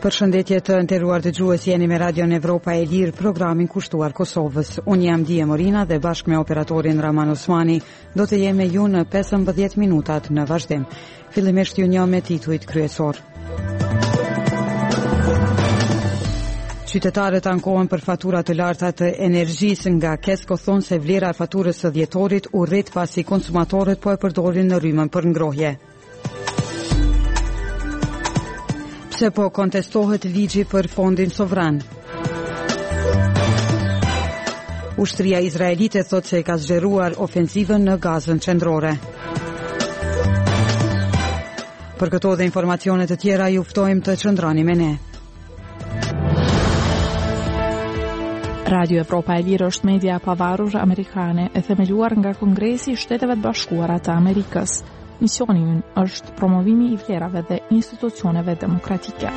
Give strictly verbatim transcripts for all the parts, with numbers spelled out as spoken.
Përshëndetje të nderuar dëgjues, jeni me Radion Evropa e Lirë, programin kushtuar Kosovës. Unë jam Dije Morina dhe bashkë me operatorin Raman Osmani do të jemi me ju në pesëmbëdhjetë minutat në vazhdim. Fillimisht ju një me titujt kryesor. Qytetarët ankohen për fatura të larta të energjisë nga Kesko, thonë se vlera e faturës së dhjetorit u rrit pasi konsumatorët po e përdorin në rrymën për ngrohje. Pse po kontestohet ligji për fondin sovran? Ushtria izraelite thot se ka zgjeruar ofensivën në Gazën qendrore. Për këto dhe informacione të tjera ju ftojmë të qëndroni me ne. Radio Evropa e Lirë është media pavarur amerikane e themeluar nga Kongresi i Shteteve të Bashkuara të Amerikës. Misioni ynë është promovimi i vlerave dhe institucioneve demokratike.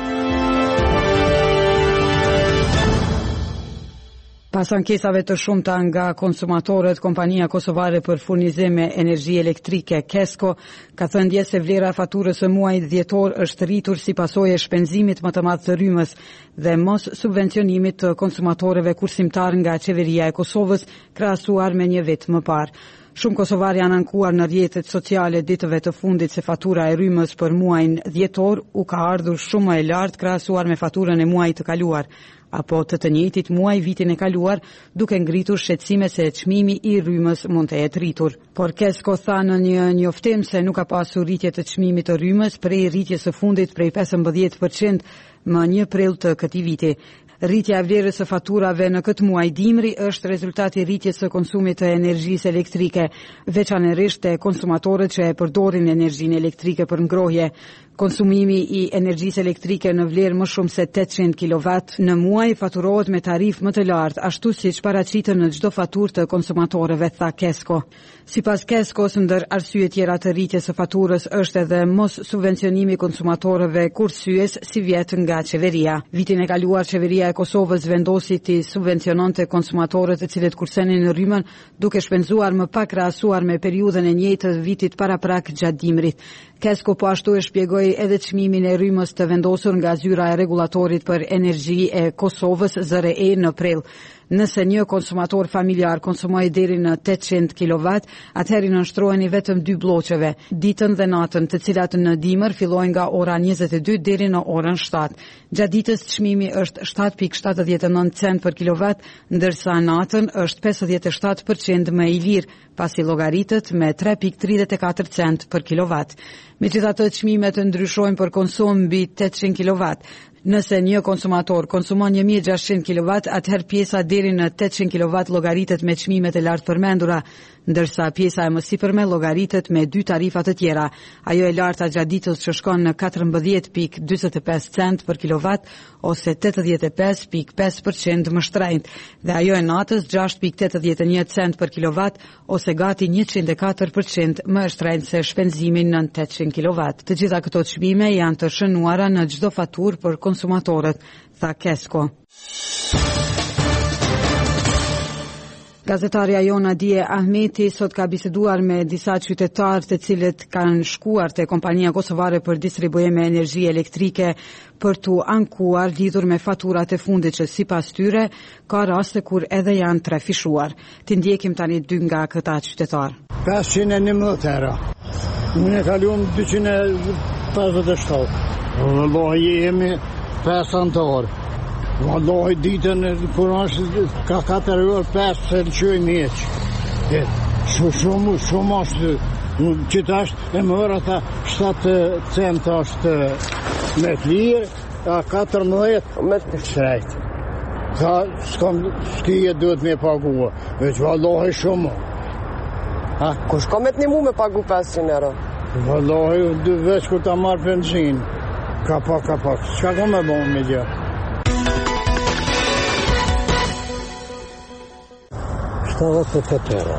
Pas ankesave të shumta nga konsumatorët, kompania kosovare për furnizim me energji elektrike Kesko ka thënë dje se vlera e faturës së muajit dhjetor është rritur si pasojë e shpenzimit më të madh të rrymës dhe mos subvencionimit të konsumatorëve kursimtar nga qeveria e Kosovës krahasuar me një vit më parë. Shumë kosovarë janë ankuar në rrjetet sociale ditëve të fundit se fatura e rrymës për muajin dhjetor u ka ardhur shumë më e lartë krahasuar me faturën e muajit të kaluar, apo të të njëjtit muaj vitin e kaluar, duke ngritur shqetësime se çmimi i rrymës mund të jetë rritur. Por Kesko tha në një njoftim se nuk ka pasur rritje të çmimit të rrymës prej rritjes së fundit prej pesëmbëdhjetë përqind më një prill të këtij viti. Rritja e vlerës së faturave në këtë muaj dimri është rezultati i rritjes së konsumit të energjisë elektrike, veçanërisht te konsumatorët që e përdorin energjinë elektrike për ngrohje. Konsumimi i energjisë elektrike në vlerë më shumë se tetëqind kilowatt në muaj faturohet me tarifë më të lartë, ashtu siç paraqiten në çdo faturë të konsumatorëve, tha Kesko. Sipas Keskos, ndër arsye tjera të rritjes së faturës është edhe mos subvencionimi i konsumatorëve kursyes si vjet nga qeveria. Vitin e kaluar qeveria e Kosovës vendosi të subvenciononte konsumatorët të cilët kursenin në rrymën duke shpenzuar më pak krahasuar me periudhën e njëjtë të vitit paraprak gjatë dimrit. Kesko po ashtu e shpjegoi edhe çmimin e rrymës të vendosur nga zyra e rregullatorit për energji e Kosovës Z R E në prill. Nëse një konsumator familjar konsumoi deri në tetëqind kilowatt, atëherë nënshtroheni vetëm dy bloqeve, ditën dhe natën, të cilat në dimër fillojnë nga ora njëzet e dy deri në orën shtatë. Gjatë ditës çmimi është shtatë pikë shtatëdhjetë e nëntë cent për kilowatt, ndërsa natën është pesëdhjetë e shtatë përqind më i lirë, pasi llogaritet me tre pikë tridhjetë e katër cent për kilowatt. Megjithatë, çmimet ndryshojnë për konsum mbi tetëqind kilowatt. Nëse një konsumator konsumon një mijë e gjashtëqind kilowatt, atëherë pjesa deri në tetëqind kilowatt llogaritet me çmimet e lartë përmendura, ndërsa pjesa e mësipërme llogaritet me dy tarifa të tjera. Ajo e larta gjatë ditës që shkon në katërmbëdhjetë pikë dyzet e pesë cent për kilowatt ose tetëdhjetë e pesë pikë pesë përqind më shtrenjtë, dhe ajo e natës gjashtë pikë tetëdhjetë e një cent për kilowatt ose gati njëqind e katër përqind më shtrenjtë se shpenzimi nën tetëqind kilowatt. Të gjitha këto çmime janë të shënuara në çdo faturë për konsumatorët, tha Kesko. Gazetarja Jona Dije Ahmeti sot ka biseduar me disa qytetarë të cilët kanë shkuar te kompania kosovare për distribuim me energji elektrike për tu ankuar lidhur me faturat e fundit që sipas tyre ka raste kur edhe janë trafishuar. Ti ndjekim tani dy nga këta qytetarë. pesëqind e njëmbëdhjetë euro. Unë e kaluam dyqind e pesëdhjetë e shtatë. Vallahi jemi pesë antarë. Vallahi ditën kur është ka katër orë pesë se të qoj mjeq. Shumë shumë shumë është që të është e më ata shtatë cent është me të lirë, a katërmbëdhjetë me të shrejtë. Ka s'kam s'kije duhet me pagua, veç vallahi shumë. Ha? Kush ka me të një mu me pagu pesëqind euro? Vallahi veç kur ta marrë benzin. Ka pak, ka pak. Çka ka me bon me gjë? shtatëdhjetë e tetë euro.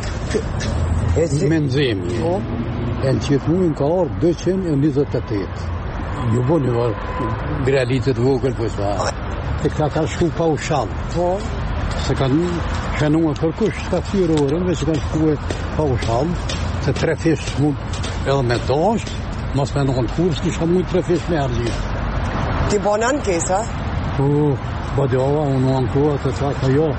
Menzimi. E në qëtë mujnë ka orë dyqind e njëzet e tetë. Ju bo një realitet vogël për sa. E këta ka shku pa u shalë. Se kanë shënuar për kush shtatë orën, veç kanë shku pa u shalë, se tre fish mund edhe me dashtë, mos me në në kurs, kisha mujtë tre fish me argjit. Ti bën ankesa? Po, badava, unë ankoa të thaka jo.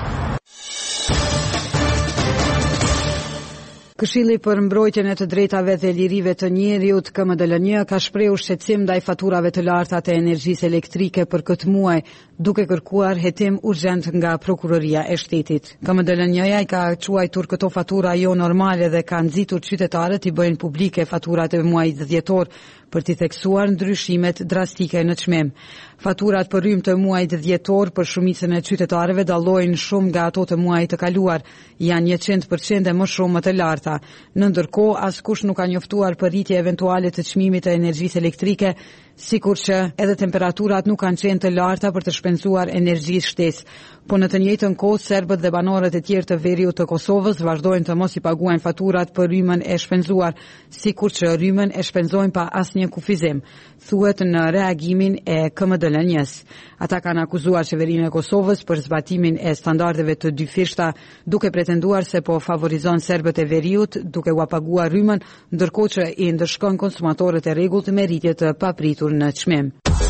Këshilli për mbrojtjen e të drejtave dhe lirive të njeriut K M D L N ka shprehur shqetësim ndaj faturave të larta të energjisë elektrike për këtë muaj, duke kërkuar hetim urgjent nga prokuroria e shtetit. K M D L N-ja i ka quajtur këto fatura jo normale dhe ka nxitur qytetarët i bëjnë publike faturat e muajit dhjetor për t'i theksuar ndryshimet drastike në çmim. Faturat për rrymë të muajit dhjetor për shumicën e qytetarëve dallojnë shumë nga ato të muajit të kaluar, janë njëqind përqind e më shumë më të larta. Në ndërkohë, askush nuk ka njoftuar për rritje eventuale të çmimit të energjisë elektrike, sikur që edhe temperaturat nuk kanë qenë të larta për të shpenzuar energji shtesë. Po në të njëjtën kohë, serbët dhe banorët e tjerë të veriut të Kosovës vazhdojnë të mos i paguajnë faturat për rrymën e shpenzuar, sikur që rrymën e shpenzojnë pa asnjë kufizim, thuhet në reagimin e K M D L N-s. Ata kanë akuzuar qeverinë e Kosovës për zbatimin e standardeve të dyfishta, duke pretenduar se po favorizon serbët e veriut duke u paguar rrymën, ndërkohë që i ndëshkon konsumatorët e rregullt me rritje të papritur në çmim.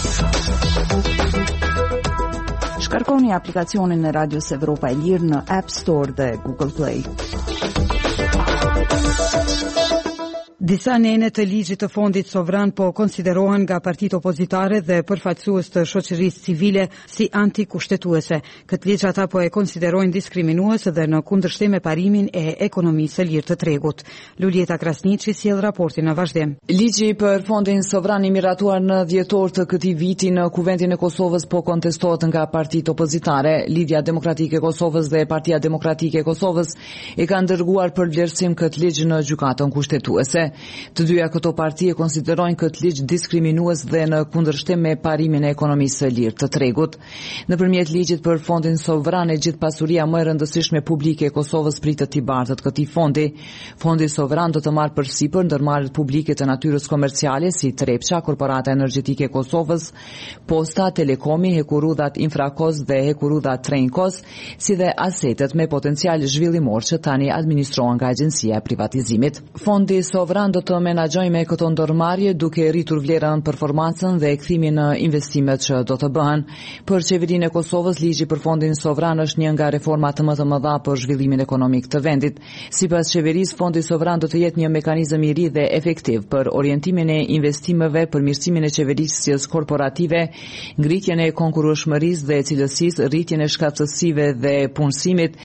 Shkarkoni aplikacionin e Radios Evropa e Lirë në App Store dhe Google Play. Disa nene të ligjit të fondit sovran po konsiderohen nga partitë opozitare dhe përfaqësues të shoqërisë civile si antikushtetuese. Këtë ligj ata po e konsiderojnë diskriminues dhe në kundërshtim me parimin e ekonomisë së lirë të tregut. Lulieta Krasniqi sjell raportin në vazhdim. Ligji për fondin sovran i miratuar në dhjetor të këtij viti në Kuvendin e Kosovës po kontestohet nga partitë opozitare. Lidhja Demokratike e Kosovës dhe Partia Demokratike e Kosovës e kanë dërguar për vlerësim këtë ligj në gjykatën kushtetuese. Të dyja këto parti e konsiderojnë këtë ligj diskriminues dhe në kundërshtim me parimin e ekonomisë së lirë të tregut. Nëpërmjet ligjit për fondin sovran, e gjithë pasuria më e rëndësishme publike e Kosovës pritet t'i bartet këtij fondi. Fondi sovran do të marrë përsipër ndërmarrjet publike të natyrës komerciale si Trepça, Korporata Energjetike e Kosovës, Posta, Telekomi, Hekurudhat Infrakos dhe Hekurudhat Trenkos, si dhe asetet me potencial zhvillimor që tani administrohen nga Agjencia e Privatizimit. Fondi sovran do të menaxhojë me këto ndërmarrje duke rritur vlerën, performancën dhe kthimin në investimet që do të bëhen. Për qeverinë e Kosovës, ligji për fondin sovran është një nga reformat më të mëdha për zhvillimin ekonomik të vendit. Sipas qeverisë, fondi sovran do të jetë një mekanizëm i ri dhe efektiv për orientimin e investimeve, përmirësimin e qeverisjes korporative, ngritjen e konkurrueshmërisë dhe cilësisë, rritjen e shkatësive dhe punësimit,